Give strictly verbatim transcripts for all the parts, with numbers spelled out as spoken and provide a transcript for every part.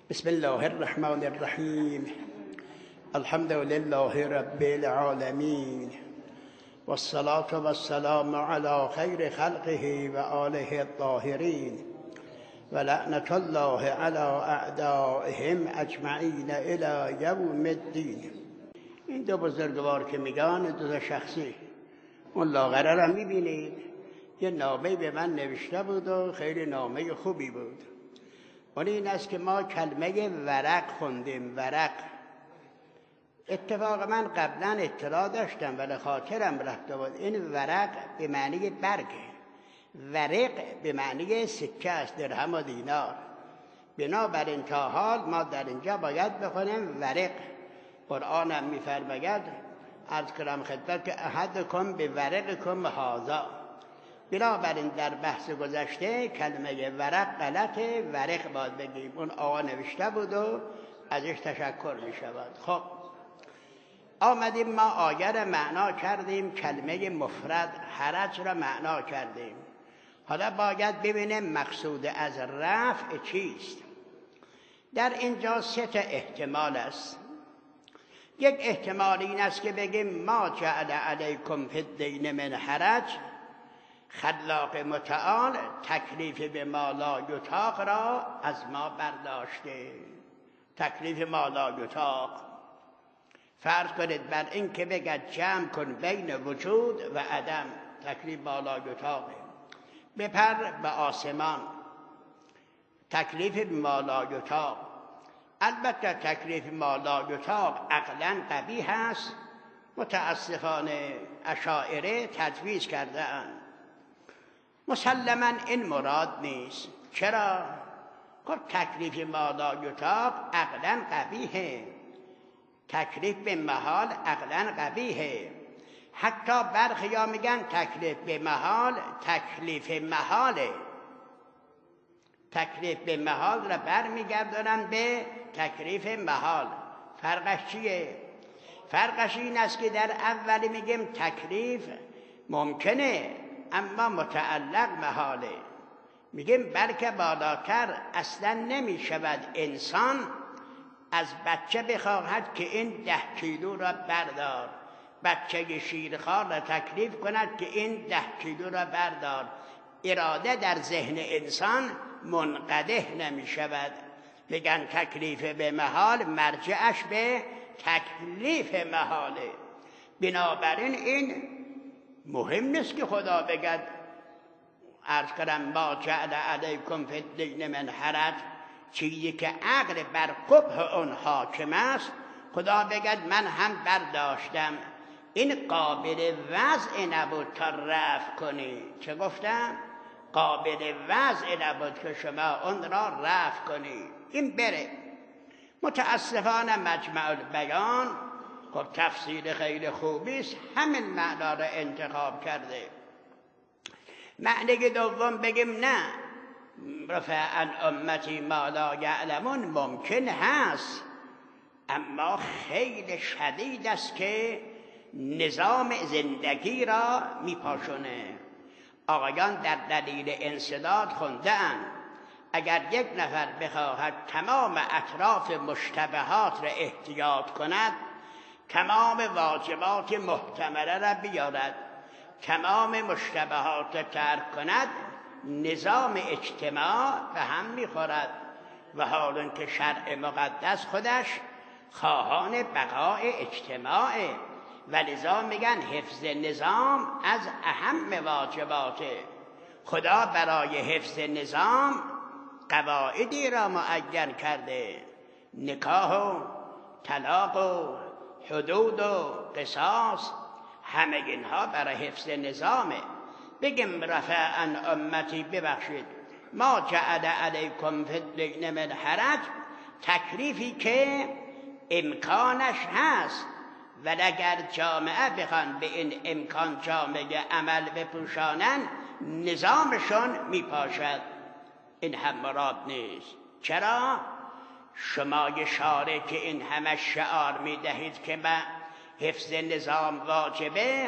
بسم الله الرحمن الرحیم. الحمد لله رب العالمین والصلاة والسلام على خیر خلقه و آله الطاهرین و لعنة الله على اعدائهم اجمعین الی یوم الدین. این دو بزرگوار که میگن دو تا شخصی، اون لاغره را میبینید، یه نامه به من نوشته بود و خیلی نامه خوبی بود. اون این است که ما کلمه ورق خوندیم. ورق اتفاق من قبلا اطلاع داشتم ولی خاطرم رفته بود. این ورق به معنی برگه، ورق به معنی سکه است، درهم و دینار. بنابراین تا حال ما در اینجا باید بخونیم ورق. قرآن هم میفرماید عرض کنم خدمت که احدکم به ورقکم هذا. بنابراین در بحث گذشته کلمه ورق غلطه، ورق باید بگیم. اون آقا نوشته بود و ازش تشکر می شود. خب آمدیم ما آیه را معنا کردیم، کلمه مفرد حرج را معنا کردیم. حالا باید ببینیم مقصود از رفع چیست. در اینجا سه تا احتمال است. یک احتمال این است که بگیم ما جعل علیکم فی الدین من حرج، خلاق متعال تکلیف به ما لا یطاق را از ما برداشته. تکلیف ما لا یطاق، فرض کنید بر این که بگد جمع کن بین وجود و عدم، تکلیف ما لا یطاقه. بپر به آسمان، تکلیف ما لا یطاق. البته تکلیف ما لا یطاق عقلا قبیح است، متاسفانه اشاعره تجویز کرده اند. مسلما این مراد نیست. چرا؟ خب تکلیف ما لا یطاق عقلا قبیحه، تکلیف به محال عقلا قبیحه. حتی برخیا میگن تکلیف به محال تکلیف محاله. تکلیف به محال را برمیگردونن به تکلیف محال. فرقش چیه؟ فرقش این است که در اولی میگیم تکلیف ممکنه اما متعلق محاله. میگیم بلکه بالاتر اصلا نمی شود انسان از بچه بخواهد که این ده کیلو را بردار، بچه شیرخوار را تکلیف کند که این ده کیلو را بردار. اراده در ذهن انسان منقده نمی شود. بگن تکلیف به محال مرجعش به تکلیف محاله. بنابراین این مهم نیست که خدا بگد عرض کنم ما جعل علیکم فی الدین من حرج، چیزی که عقل بر قبح اون حاکم است خدا بگد من هم برداشتم. این قابل وضع نبود تا رفع کنی. چه گفتم؟ قابل وضع نبود که شما اون را رفع کنی. این بره. متاسفانه مجمع البیان خب تفسیر خیلی خوبی است، همین معنا را انتخاب کرده. معنی دوم بگیم نه، رفع عن امتی ما لا یعلمون ممکن هست اما خیلی شدید است که نظام زندگی را میپاشونه. آقایان در دلیل انسداد خونده‌اند اگر یک نفر بخواهد تمام اطراف مشتبهات را احتیاط کند، تمام واجبات محتمله را بیارد، تمام مشتبهات را ترک کند، نظام اجتماع به هم میخورد. و حال که شرع مقدس خودش خواهان بقای اجتماعه و لذا میگن حفظ نظام از اهم واجباته. خدا برای حفظ نظام قواعدی را معین کرده، نکاح و طلاق و حدود و قصاص، همه اینها برای حفظ نظامه. بگیم رفع عن امتی، ببخشید ما جعل علیکم فی الدین من حرج، تکلیفی که امکانش هست ولی اگر جامعه بخوان به این امکان جامعه عمل بپوشانن نظامشون میپاشد. این هم مراد نیست. چرا؟ شما یه شارع که این همه شعار میدهید که ما حفظ نظام واجبه،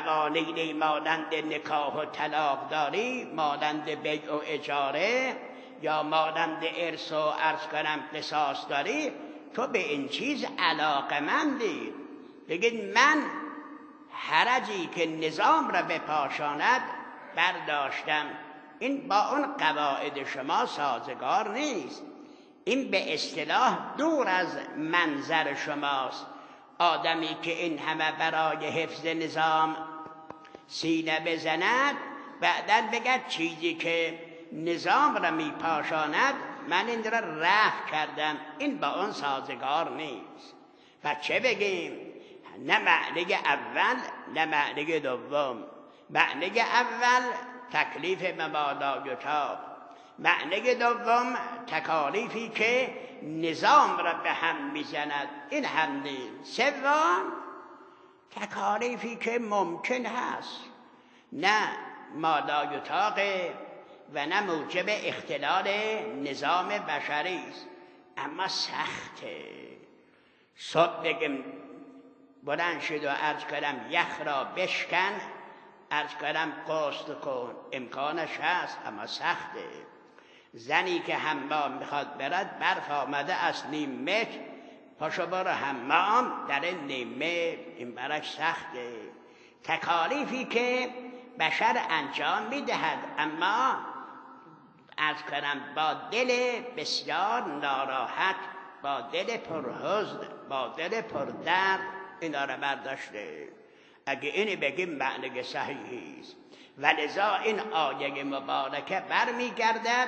قوانین مانند نکاح و طلاق داری، مانند بیع و اجاره، یا مانند ارث و عرض کنم قصاص داری، تو به این چیز علاقمندی. بگید من حرجی که نظام را بپاشاند برداشتم. این با اون قواعد شما سازگار نیست. این به اصطلاح دور از منظر شماست. آدمی که این همه برای حفظ نظام سینه بزند، بعداً بگد چیزی که نظام را میپاشاند من این را رفع کردم، این با اون سازگار نیست. و چه بگیم؟ نه معنی اول نه معنی دوم. معنی اول تکلیف مبادا یطاق، معنی دوم تکالیفی که نظام را به هم میزند، این هم نیست. سوم تکالیفی که ممکن هست، نه مادا یطاق و نه موجب اختلال نظام بشری است، اما سخته. صبح بگم بلند شد و عرض کنم یخ را بشکن، عرض کنم قصد کن، امکانش هست اما سخته. زنی که حمام میخواد برد، برف آمده از نیم متر، پاشو برو حمام در این نیم متر، این برش سخته. تکالیفی که بشر انجام میدهد اما عرض کنم با دل بسیار ناراحت، با دل پرحزن، با دل پردرد اینا را برداشته. اگه اینی بگیم معنی صحیحی است. ولذا این آیه مبارکه برمیگردد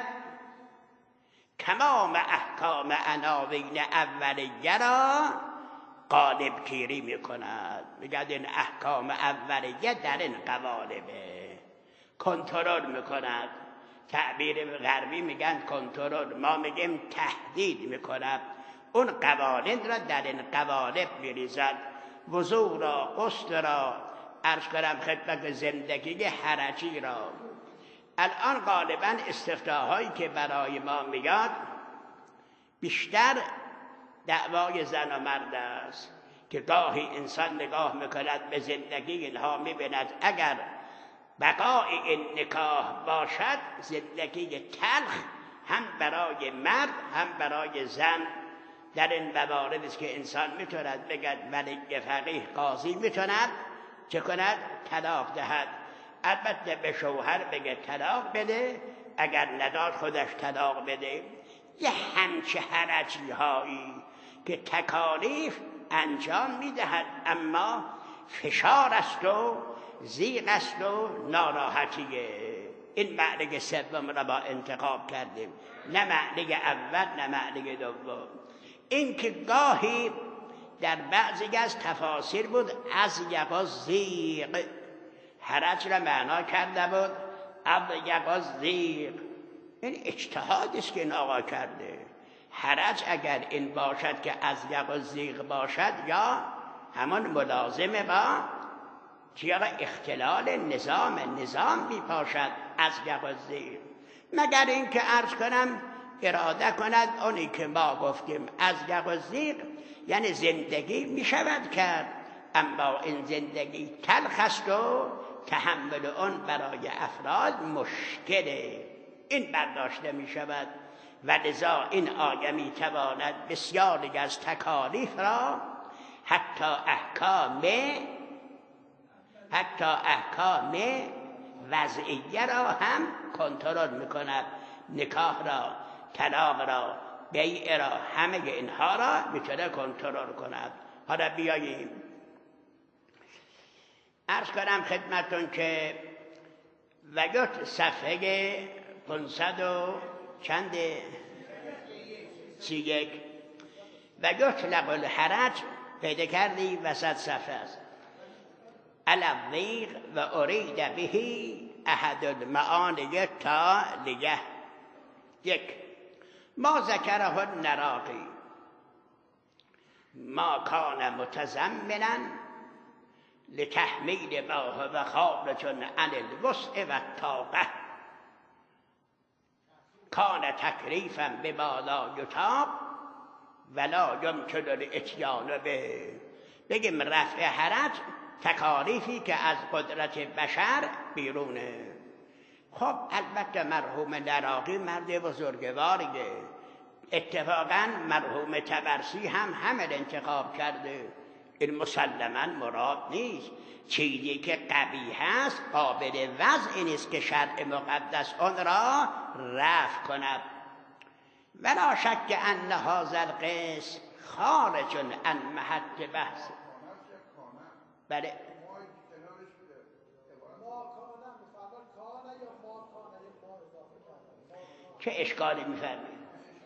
تمام احکام عناوین اولیه را غالب گیری میکند. میگه این احکام اولیه در این قوالبه کنترل میکند. تعبیر غربی میگن کنترل، ما میگیم تهدید میکند. اون قوانین را در این قوالب میریزد. وضو را، غسل را، عرض کنم خدمت زندگی حرجی را. الان غالبا استفتاهایی که برای ما میاد بیشتر دعوای زن و مرد است که گاهی انسان نگاه میکند به زندگی اینها، میبیند اگر بقای این نکاح باشد زندگی تلخ هم برای مرد هم برای زن. در این موارد است که انسان میتوند بگد ولی فقیه قاضی میتوند چه کند؟ طلاق دهد. البته به شوهر بگه طلاق بده، اگر نداد خودش طلاق بده. یه همچه حرجی هایی که تکالیف انجام میدهد اما فشار است و زیغ است و ناراحتیه. این معنی سوم را با انتخاب کردیم، نه معنی اول نه معنی دوم. این که گاهی در بعضی از تفاسیر بود از یقا زیغ، حرج را معنا کرده بود از یقا زیغ. این اجتهادی است که این آقا کرده. حرج اگر این باشد که از یقا زیغ باشد یا همان ملازمه با که اختلال نظام نظام میپاشد از یقا زیغ. مگر این که عرض کنم اراده کند اونی که ما گفتیم از یقا زیغ، یعنی زندگی میشود کرد اما این زندگی تلخ است و تحمل اون برای افراد مشکله. این برداشته می شود. و لذا این آیه می تواند بسیاری از تکالیف را حتی احکام حتی احکام وضعیه را هم کنترل می کند. نکاح را، طلاق را، بیع را، همه اینها را می تونه کنترل کند. حالا بیاییم عرض کنم خدمتون که وگت صفحه پانصد و چند سی یک وگت لقل الحرج پیدا کردی وسط صفحه است. الضیق و ارید بهی احد المعانی تالیه. یک، ما ذکره النراقی ما کان متضمنا لتحمیل ما هو خارج عن الوسع و الطاقه کان تکلیفا بما لا یطاق ولا یمکن الاتیان به. بگیم رفع حرج تکالیفی که از قدرت بشر بیرونه. خب البته مرحوم نراقی مرد بزرگواریه، اتفاقا مرحوم طبرسی هم همه انتخاب کرده، این مسلما مراد نیست. چیزی که قبیح است قابل وضع نیست که شرع مقدس آن را رفع کند. ولا شک ان هذا القسم خارج عن محط بحث. بله چه اشکالی میفرمایید؟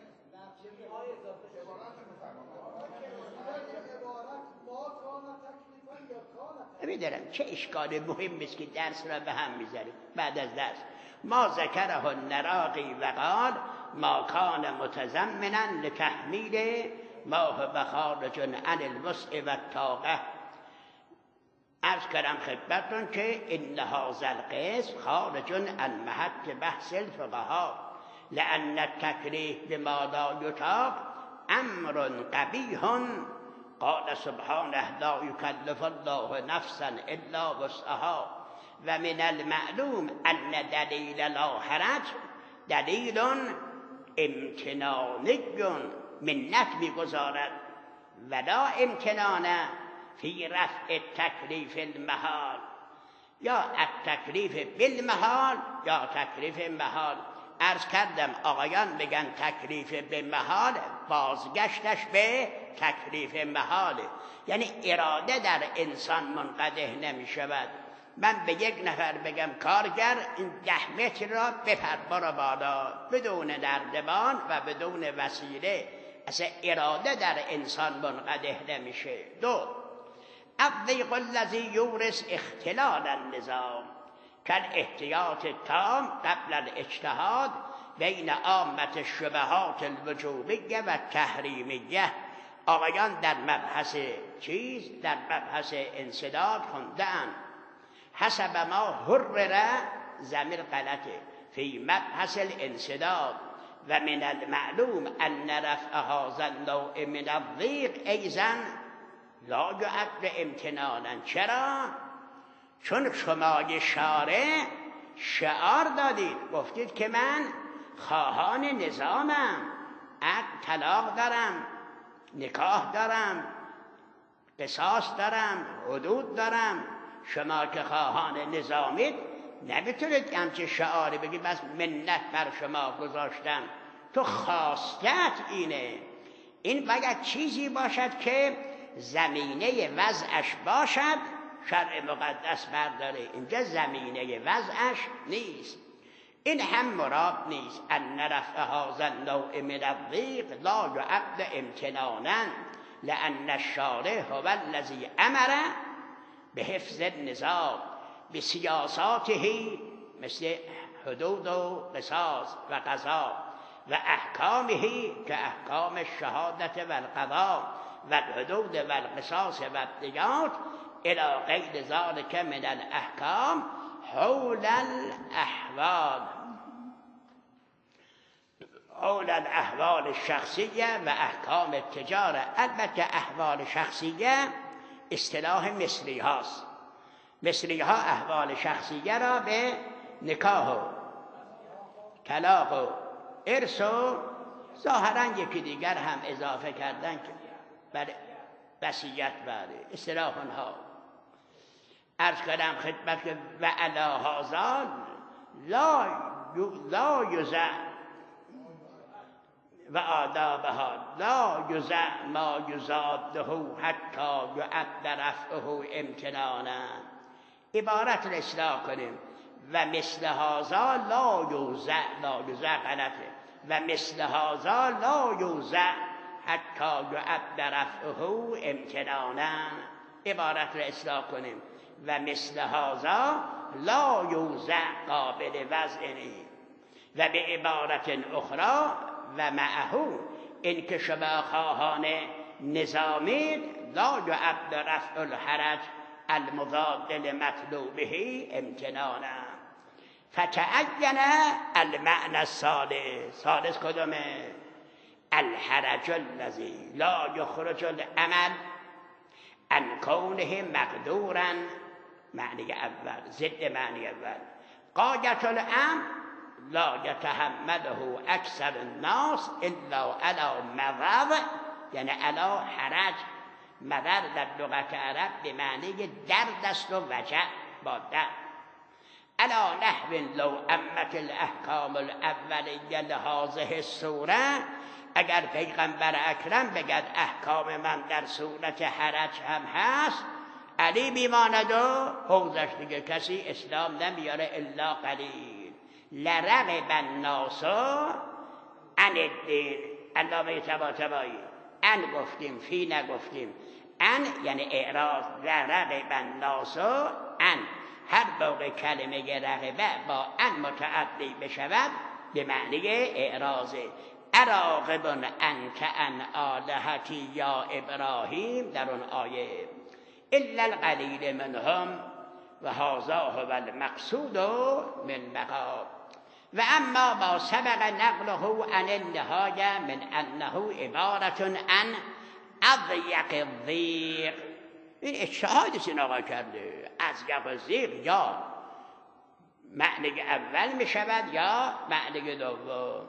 میدارم چه اشکال مهم است که درس را به هم میذاریم. بعد از درس ما ذکره النراقی و قال ما کان متضمنا لتحمیل ما هو خارج عن الوسع و الطاقه. عرض کردم خدمتتون که ان هذا القسم خارج عن محط بحث الفقهاء لان التکلیف بما لا یطاق امر قبیح. قال سبحانه لا یکلف الله نفسا الا وسعها و من المعلوم ان دلیل لا حرج دلیل امتنانی منت میگذارد ولا امتنان فی رفع تکلیف المحال، یا التکلیف بالمحال یا تکلیف محال. عرض کردم آقایان بگن تکلیف به محال، بازگشتش به تکلیف محاله، یعنی اراده در انسان منقدح نمی شود. من به یک نفر بگم کارگر این ده متر را بپر برو بالا بدون نردبان و بدون وسیله، اصلا اراده در انسان منقدح نمیشه. دو الضیق الذی یورث اختلال النظام کالاحتیاط التام قبل الاجتهاد بین عامة الشبهات الوجوبیه و تحریمیه. آقایان در مبحث چیز در مبحث انسداد خونده‌اند حسب ما حرر ضمیر غلطه فی مبحث الانسداد و من المعلوم ان رفع هذا النوع من الضیق ایضا لا یعد امتنانا. چرا؟ چون شما شارع شعار دادید، گفتید که من خواهان نظامم، عقد طلاق دارم، نکاح دارم، قصاص دارم، حدود دارم. شما که خواهان نظامید نمیتونید همچه شعاری بگید بس منت بر شما گذاشتم. تو خواستت اینه، این باید چیزی باشد که زمینه وضعش باشد شرع مقدس برداره، اینجا زمینه وضعش نیست. این هم مراد نیست. ان رفع هذا النوع من الضیق لا یعد امتنانا لان الشارع هو الذی امر بحفظ النظام بسیاساته مثل حدود و قصاص و قضا و احکامه که احکام الشهادت و القضا و الحدود و القصاص و الدیات الى غیر ذلك من الاحکام حول الاحوال حول الاحوال الشخصیه و احکام التجاره. البته احوال شخصیه اصطلاح مصری هاست. مصری ها احوال شخصیه را به نکاح و طلاق و ارث و ظاهرا یکی دیگر هم اضافه کردن که بله وصیت بله اصطلاح ها. عرض کردم خدمت که و علی هذا لا لا یزع و آدابها لا یزع ما یزاده حتی یعد رفعه امتنانا. عبارت را اصلاح کنیم و مثل هذا لا یوزع لا یوزع غلطه و مثل هذا لا یوزع حتی یعد رفعه امتنانا. عبارت را اصلاح کنیم و مثل هذا لا یوزع قابل وضع نیست. و به عبارت اخرى و معه این که شما خواهان نظامید لا یعد رفع الحرج المضاد لمطلوبه امتنانا. فتعین المعنى الثالث. ثالث کدومه؟ الحرج الذي لا يخرج العمل عن كونه مقدورا. معنی اول ضد معنی اول غایت الامر لا یتحمله اکثر الناس الا علی مضر، یعنی علی حرج. مضر در لغت عرب به معنی درد است و وجع با درد. علی نحو لو امت الاحکام الاولیه لهذه الصوره، اگر پیغمبر اکرم بگد احکام من در صورت حرج هم هست، علی میماند و حوزش دیگه کسی اسلام نمیاره الا قلیل. لرغب الناس عن الدین. علامه طباطبایی ان گفتیم، فی نگفتیم. ان یعنی اعراض. لرغب الناس ان، هر موقع کلمه رغبه با ان متعدی بشود به معنی اعراضه. اراغب انت عن آلهتی یا ابراهیم در اون آیه. الا القلیل منهم و هذا هو المقصود من بقا. و اما ما سبق نقله عن النهایه من انه عبارت عن اضیق الضیق. این اجتهاد سین آقا کرده. اضیق الضیق یا معنی اول می شود یا معنی دوم.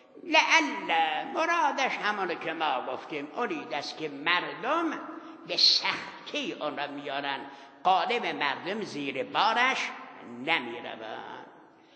لعل مرادش همون که ما گفتیم اونید است که مردم به سختی اون را میارن، قالب مردم زیر بارش نمیروند.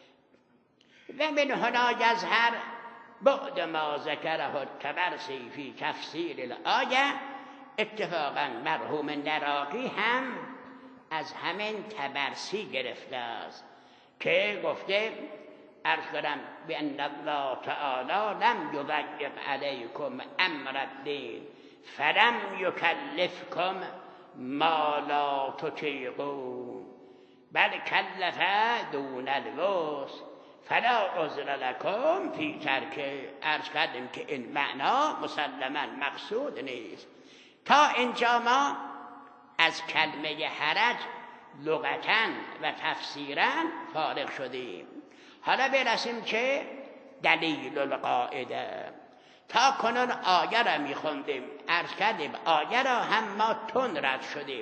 و من هنا یظهر بعد ما ذکره الطبرسی فی تفسیر الآیه. اتفاقا مرحوم نراقی هم از همین طبرسی گرفته است که گفته عرض کنم بأن الله تعالی لم یضیق علیکم امر الدین فلم یکلفکم ما لا تطیقون بل کلف دون الوسع فلا عذر لکم فی ترک. عرض کردیم که این معنا مسلما مقصود نیست. تا اینجا ما از کلمه حرج لغتاً و تفسیراً فارغ شدیم. حالا برسیم که دلیل القاعده. تا کنون آیه را میخوندیم، عرض کردیم آیه را هم ما تون رد شدیم،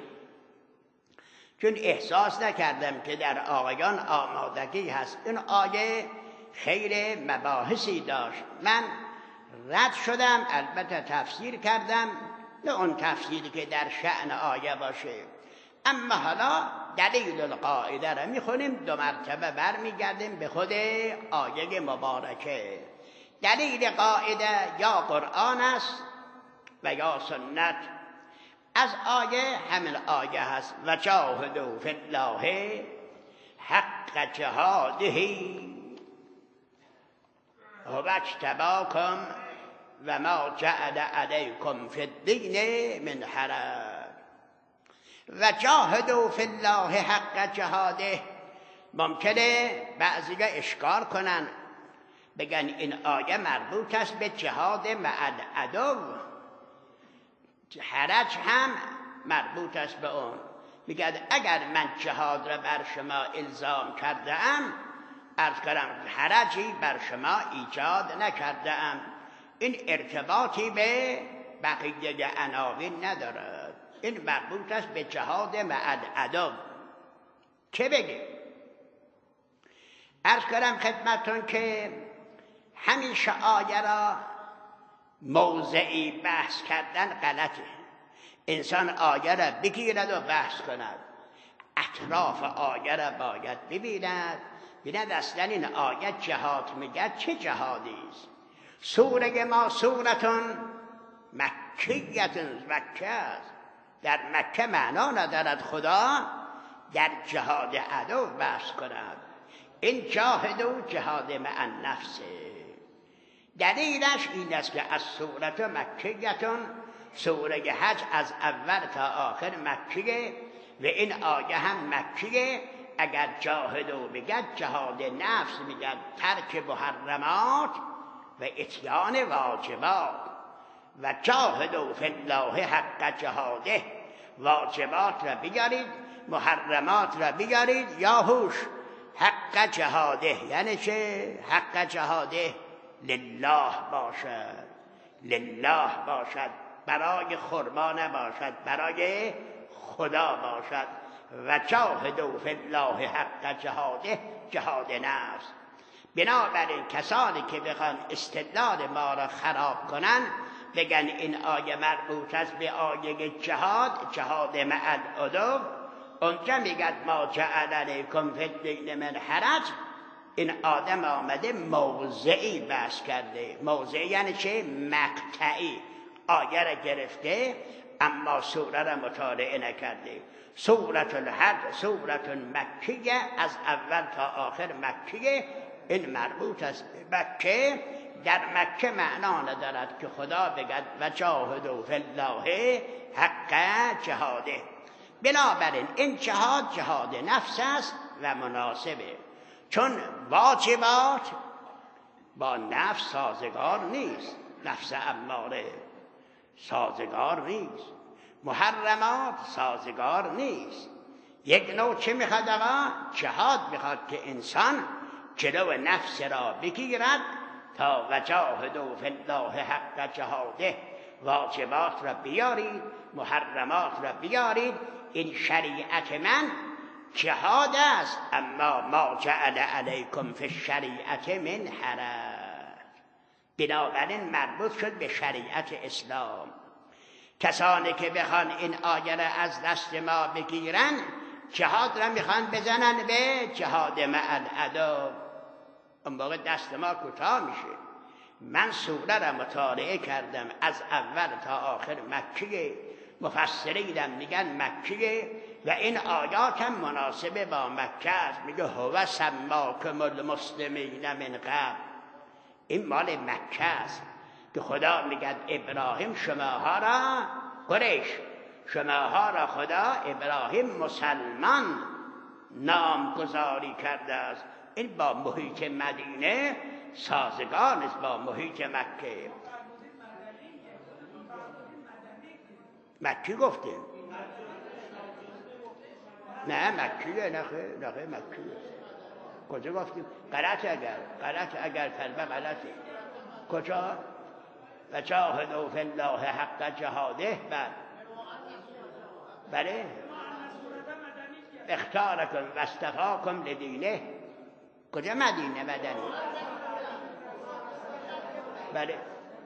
چون احساس نکردم که در آقایان آمادگی هست. این آیه خیر مباحثی داشت. من رد شدم، البته تفسیر کردم، نه اون تفسیری که در شأن آیه باشه. اما حالا دلیل القاعده را میخونیم، دو مرتبه برمیگردیم به خود آیه مبارکه. دلیل قاعده یا قرآن است و یا سنت. از آیه همین آیه هست و جاهدوا فی الله حق جهاده هو اجتباکم و ما جعل علیکم فی الدین من حرج. و جاهدوا فی الله حق جهاده. ممکنه بعضی‌ها اشکال کنن، بگن این آیه مربوط است به جهاد مع العدو، حرج هم مربوط است به اون. میگه اگر من جهاد را بر شما الزام کرده ام، عرض کردم حرجی بر شما ایجاد نکرده ام. این ارتباطی به بقیه عناوین ندارد. این مربوط است به جهاد مع العدو. چه بگیم؟ عرض کردم خدمتون که همیشه آیه را موضعی بحث کردن غلطه. انسان آیه را بگیرد و بحث کند، اطراف آیه را باید ببیند، بیند اصلا این آیه جهاد میگه چه جهادی است. سوره ما سورتون مکیتون، مکه است، در مکه معنا ندارد خدا در جهاد عدو بحث کند. این جاهدو جهاد مع النفس. دلیلش این است که از سورت مکیتون، سوره حج از اول تا آخر مکیه و این آیه هم مکیه. اگر جاهدو بگد جهاد نفس میگد، ترک محرمات و اتیان واجبات. و جاهدو فی الله حق جهاده، واجبات را بیارید، محرمات را بیارید، یا هوش حق جهاده. یعنی چه؟ حق جهاده لله باشد، لله باشد، برای خرما نباشد، برای خدا باشد. و جاهدوا فی الله حق جهاده، جهاد نفس. بنابراین کسانی که بخوان استدلال ما را خراب کنن بگن این آیه مربوط است به آیه جهاد، جهاد مع العدو، اونجا میگد ما جعل علیکم فی الدین من حرج. این آدم آمده موضعی بحث کرده. موضعی یعنی چه؟ مقطعی. آیه را گرفته اما سوره را مطالعه نکرده. سورة الحج سورة مکیه، از اول تا آخر مکیه. این مربوط است به مکه. در مکه معنا ندارد که خدا بگد و جاهدوا فی الله حق جهاده. بنابراین این جهاد جهاد نفس است و مناسبه، چون واجبات با نفس سازگار نیست، نفس اماره سازگار نیست، محرمات سازگار نیست. یک نوع چه میخواد آقا؟ جهاد میخواد که انسان جلو نفس را بگیرد تا وجاهدوا فی الله حق جهاده، واجبات را بیارید، محرمات را بیارید. این شریعت من جهاد است، اما ما جعل علیکم فی الشریعت من حرج. بنابراین مربوط شد به شریعت اسلام. کسانی که بخوان این آیه را از دست ما بگیرن جهاد را میخوان بزنن به جهاد مع العدو. اون موقع دست ما کوتاه میشه. من سوره را مطالعه کردم از اول تا آخر مکیه، مفسرینم میگن مکیه و این آیات هم مناسبه با مکه است. میگه هو سماکم المسلمین من قبل. این مال مکه است که خدا میگه ابراهیم شماها را، قریش شماها را خدا ابراهیم مسلمان نامگذاری کرده است. این با محیط مدینه سازگار نیست با محیط مکه. مکی گفتیم؟ نه مکیه، نخه نخه مکیه. کجا گفتیم؟ غلط اگر غلط اگر کلمه غلطه. کجا؟ و جاهدوا فی الله حق جهاده. بله بله اختارکم و اصطفاکم لدینه. کجا مدینه مدنی؟ بله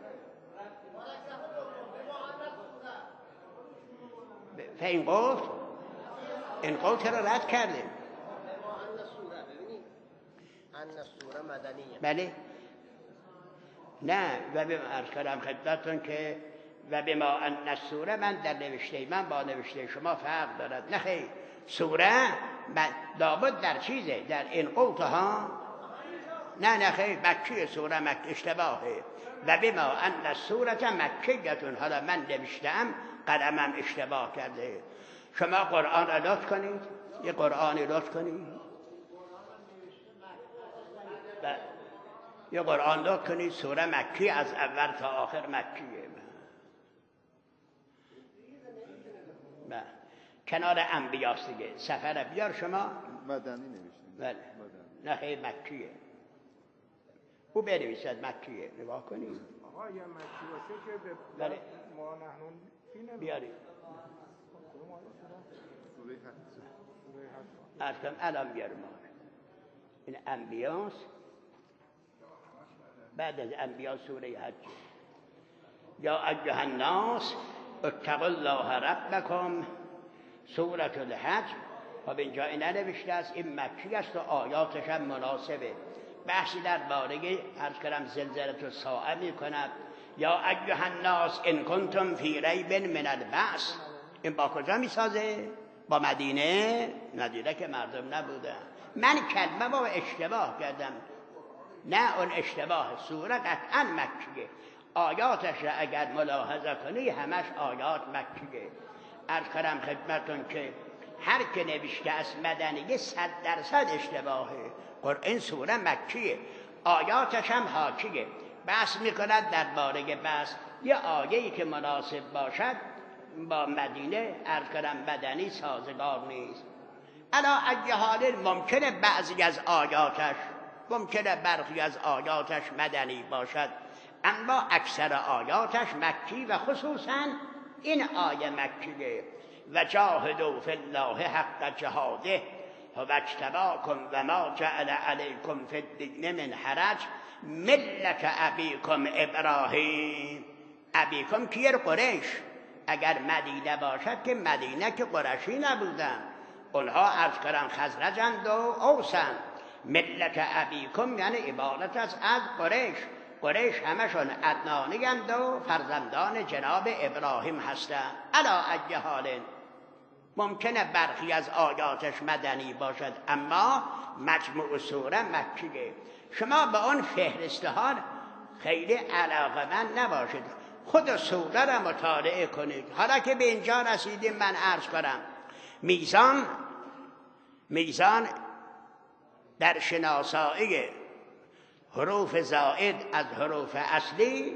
فین گفت این قول را رد کردیم. بله نه و به عرض کردم خدمتتون که و به ما ان السوره، من در نوشته من با نوشته شما فرق دارد. نه خیر، سوره لابد در چیزه در این قوت ها. نه نه خیر، مکی سوره مکی اشتباهه. و به ما ان السوره مکیتون. حالا من نوشتم قلمم اشتباه کرده. شما قرآن را لطف کنید، یه قرآنی لطف کنید، یه قرآن لطف کنید. سوره مکی از اول تا آخر مکیه. بله کنار انبیاست دیگه. سفر بیار شما مدنی نوشتیم. بله نه خیلی مکیه. او بنویسد مکیه. نگاه کنید آقا یا مکی باشه که به بله ما نحنون فینه بیارید. سوره حج. اصلا الان بیارم. این انبیاست. بعد از انبیا سوره حج. یا ایها الناس اتقوا الله ربکم. سوره الحج. خب اینجا این ننوشته است، این مکی است و آیاتش هم مناسبه. بحثی در باره عرض کردم زلزله الساعه می کند. یا ایها الناس ان کنتم فی ریب من البعث. این با کجا می سازه؟ با مدینه؟ مدینه که مردم نبودن. من کلمه با اشتباه کردم. نه اون اشتباه. سوره قطعا مکیه. آیاتش را اگر ملاحظه کنی همش آیات مکیه. عرض کردم خدمتون که هر که نوشته از مدنیه صد درصد اشتباهه. قرآن سوره مکیه، آیاتش هم حاکیه. بحث میکند در باره بحث یه آیه‌ای که مناسب باشد با مدینه عرض کردم مدنی سازگار نیست. علا ای حال ممکنه بعضی از آیاتش ممکنه برخی از آیاتش مدنی باشد، اما اکثر آیاتش مکی و خصوصا این آیه مکیه. و جاهدوا فی الله حق جهاده و اجتباکم و ما جعل علیکم فی الدین من حرج ملت ابیکم ابراهیم. ابیکم کیر؟ قریش. اگر مدینه باشد که مدینه که قریشی نبودن، اونها عرض کردن خزرجند و اوسن. ملت ابیکم یعنی عبارت است از قریش. قریش همشون عدنانی‌اند و فرزندان جناب ابراهیم هستند. علا ای حال ممکنه برخی از آیاتش مدنی باشد، اما مجموع سوره مکیه. شما به اون فهرسته ها خیلی علاقه‌مند نباشید، خود سوره را مطالعه کنید. حالا که به اینجا رسیدیم من عرض کنم میزان میزان در شناسایی حروف زائد از حروف اصلی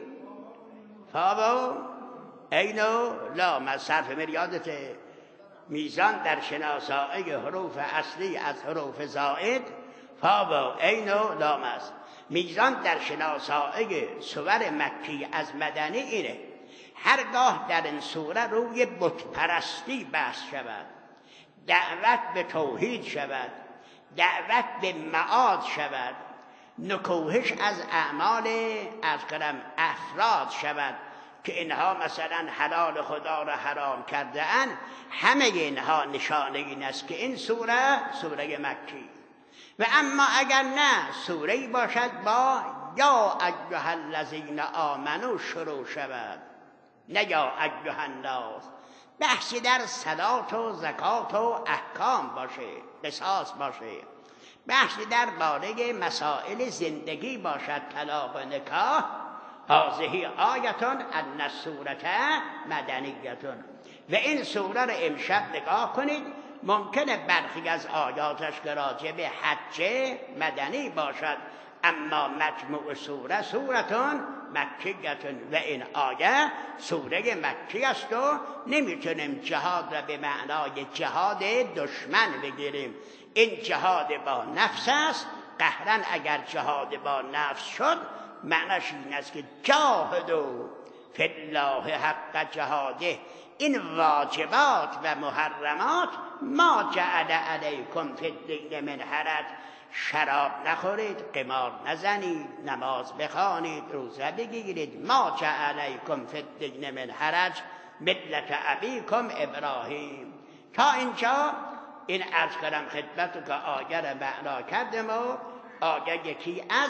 فا و عین و لام از صرف مریادته. میزان در شناسایی حروف اصلی از حروف زائد فا و عین و لام است. میزان در شناسایی سور مکی از مدنی اینه: هرگاه در این سوره روی بت پرستی بحث شود، دعوت به توحید شود، دعوت به معاد شود، نکوهش از اعمال از کلم افراد شود که اینها مثلا حلال خدا را حرام کرده اند، همه اینها نشانه این است که این سوره سوره مکی. و اما اگر نه سوره‌ای باشد با یا ایها الذین آمنوا شروع شود، نه یا ایها الناس، بحثی در صلات و زکات و احکام باشه، قصاص باشه، بحثی در باره مسائل زندگی باشد، طلاق و نکاح، هذه آیتون ان السوره مدنیتون. و این سوره را امشب نگاه کنید، ممکنه برخی از آیاتش که راجع به حج مدنی باشد، اما مجموع سوره سورتون مکیتون و این آیه سوره مکی است و نمیتونیم جهاد را به معنای جهاد دشمن بگیریم. این جهاد با نفس است. قهرن اگر جهاد با نفس شد معنیش این است که جاهدوا فی الله حق جهاده، این واجبات و محرمات ما جعل علیکم فی الدین من حرج، شراب نخورید، قمار نزنید، نماز بخوانید، روزه بگیرید، ما جعل علیکم فی الدین من حرج ملت ابیکم ابراهیم. تا اینجا این عرض کردم خدمت که آیه را معنا کردم و آیه یکی از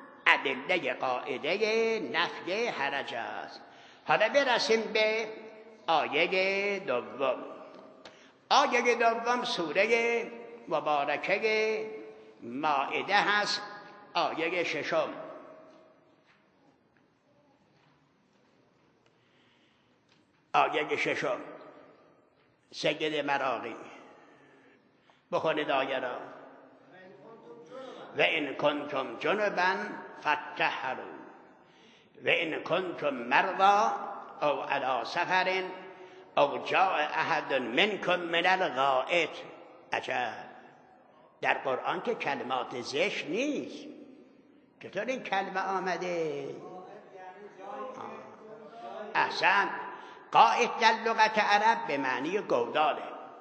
ادله قاعده نفی حرج است. حالا برسیم به آیه دوم. آیه دوم سوره مبارکه مائده هست، آیه ششم. آیه ششم سید مراغی بخونید آیه را. و این کنتم جنبا فطهروا و این کنتم مرضی او علی سفر او جاء احد منکم من الغائط. عجب، در قرآن که کلمات زشت نیست، چطور این کلمه آمده؟ احسن. غائط در لغت عرب به معنی گوداله.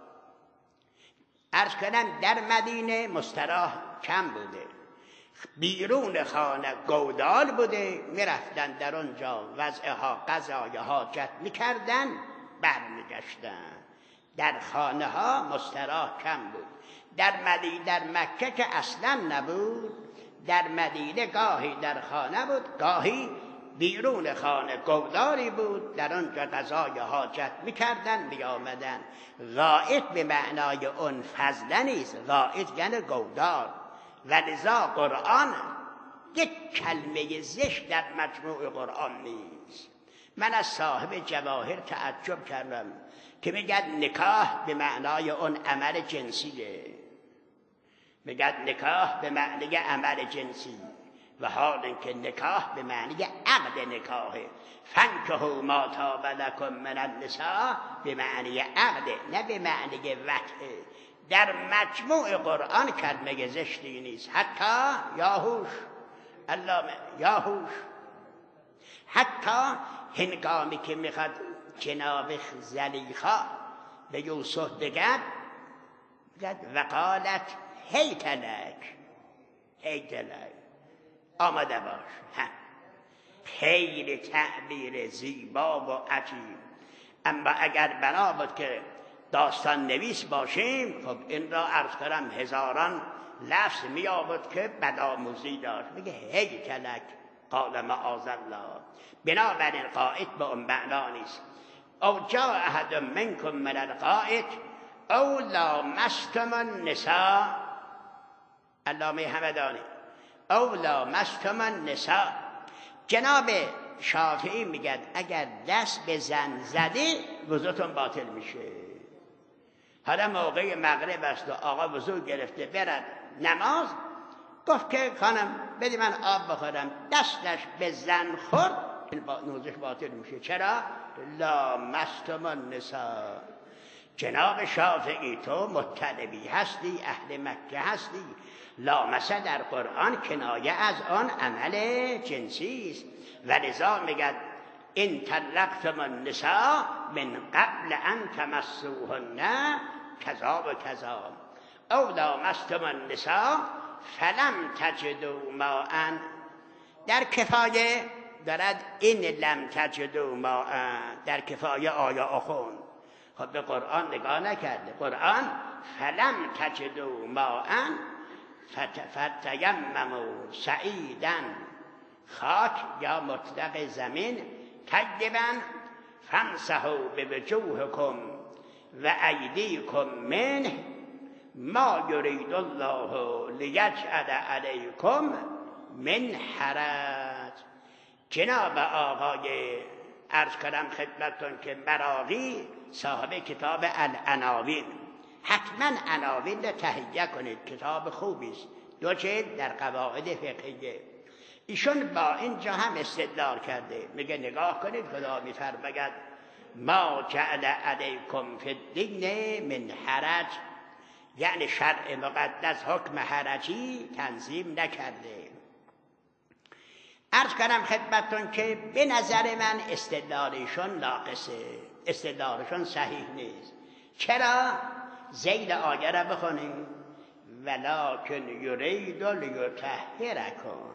عرض کنم در مدینه مستراح کم بوده، بیرون خانه گودال بوده، میرفتن در اونجا وضعها قضای حاجت میکردن برمیگشتن. در خانه ها مستراح کم بود. در مدینه در مکه که اصلا نبود، در مدینه گاهی در خانه بود، گاهی بیرون خانه گوداری بود، در آنجا قضای حاجت میکردن بیامدن. غائط به معنای اون فضله نیست، غائط یعنی گودار. و لذا قرآن یک کلمه زشت در مجموع قرآن نیست. من از صاحب جواهر تعجب کردم که میگد نکاح به معنای اون عمل جنسیه، میگد نکاح به معنی عمل جنسی، و حال اینکه نکاح به معنی عقد نکاحه. فانکحوا ما طاب لکم من النساء به معنی عقد، نه به معنی وطئه. در مجموع قرآن کلمه زشتی نیست. حتی یاهوش علامه یاهوش حتی هنگامی که میخواد جناب زلیخا به یوسف بگد بگد وقالت هیت لک، هیت لک، آمده باش. هم خیلی تعبیر زیبا و عجیب. اما اگر بنا بود که داستان نویس باشیم، خب این را عرض کردم هزاران لفظ می آورد که بدآموزی داشت. میگه هیت لک قال معاذ الله. بنابراین قائد به اون معنا نیست. او جاء احد منکم من الغائط او لامستم النساء، علامه همدانی، او لامستم النساء. جناب شافعی میگه اگر دست به زن زدی وضوتون باطل میشه. حالا موقع مغرب است و آقا وضو گرفته برد نماز، گفت که خانم بدی من آب بخورم، دستش به زن خورد، این نوزش باطل میشه. چرا؟ لامستم النساء. جناب شافعی تو مطلبی هستی، اهل مکه هستی. لامسه در قرآن کنایه از آن عمل جنسی است و لذا میگن ان طلقتم النساء من قبل ان تمسوهن کذا و کذا او لامستم النساء فلم تجدوا ماء. در کفایه دارد این لم تجدوا ماء، در کفایه آیا آخون. خب به قرآن نگاه نکرده. قرآن فلم تجدوا ماء فتیمموا سعیدا، خاک یا مطلق زمین، طیبا فامسحوا بوجوهکم و ایدیکم منه ما یرید الله لیجعل علیکم من حرج. جناب آقای عرض کردم خدمتتون که مراغی صاحب کتاب العناوین، حتما عناوین را تهیه کنید، کتاب خوبی است، دو جلد در قواعد فقهیه. ایشون با اینجا هم استدلال کرده، میگه نگاه کنید خدا میفرماید ما جعل علیکم فی الدین من حرج، یعنی شرع مقدس حکم حرجی تنظیم نکرده. عرض کردم خدمتتون که به نظر من استدلالشون ناقصه، استدلالشون صحیح نیست. چرا؟ ذیل آیه را بخونیم ولکن یرید لیطهرکم.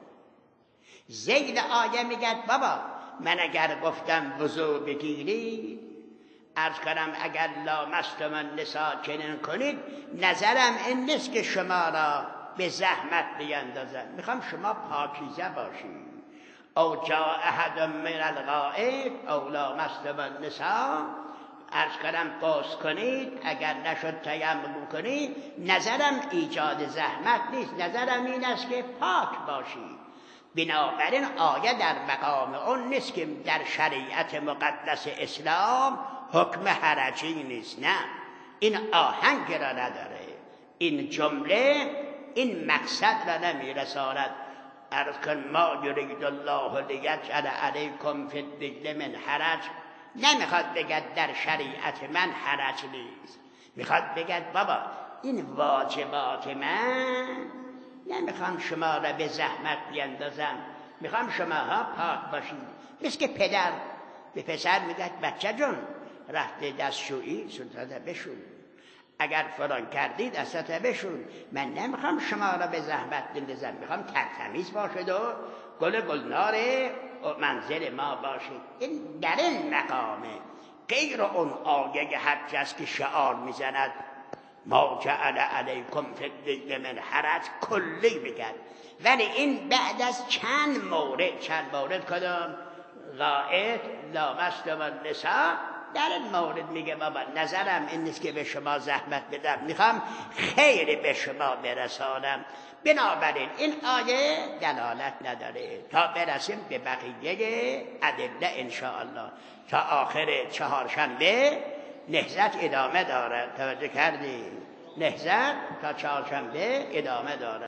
ذیل آیه میگه بابا من اگر گفتم وضو بگیرید، عرض کردم اگر لامستم النساء چنین کنید، نظرم این نیست که شما را به زحمت بیندازم، میخوام شما پاکیزه باشید. او جاء احد من الغائط او لامستم النساء، عرض کردم قصد کنید، اگر نشد تیمم کنید، نظرم ایجاد زحمت نیست، نظرم این است که پاک باشید. بنابراین آیه در مقام اون نیست که در شریعت مقدس اسلام حکم حرجی نیست، نه، این آهنگ را نداره، این جمله این مقصد را نمیرساند. عرض کن ما یرید الله لیجعل علیکم فی الدین من حرج، نمیخواد بگد در شریعت من حرج نیست، میخواد بگد بابا این واجبات من، نمیخوام شما را به زحمت بیندازم، میخوام شما ها پاک باشید. مثل که پدر به پسر میگه بچه جون رفته دستشویی سلطه بشون، اگر فلان کردی دستت بشون، من نمیخوام شما را به زحمت بندازم، میخوام ترتمیز باشد و گل گلنار منزل ما باشید. این در این مقامه، غیر اون آیه حج است که شعار میزند ما جعل علیکم فی الدین من حرج، کلی بگن. ولی این بعد از چند مورد، چند مورد کدام؟ غائط، لامستم النساء، در این مورد میگه بابا نظرم این نیست که به شما زحمت بدم، میخوام خیر به شما برسانم. بنابراین این آیه دلالت نداره تا برسیم به بقیه ادله انشاءالله. تا آخر چهارشنبه نهضت ادامه داره، توجه کردی؟ نهضت تا چهارشنبه ادامه داره.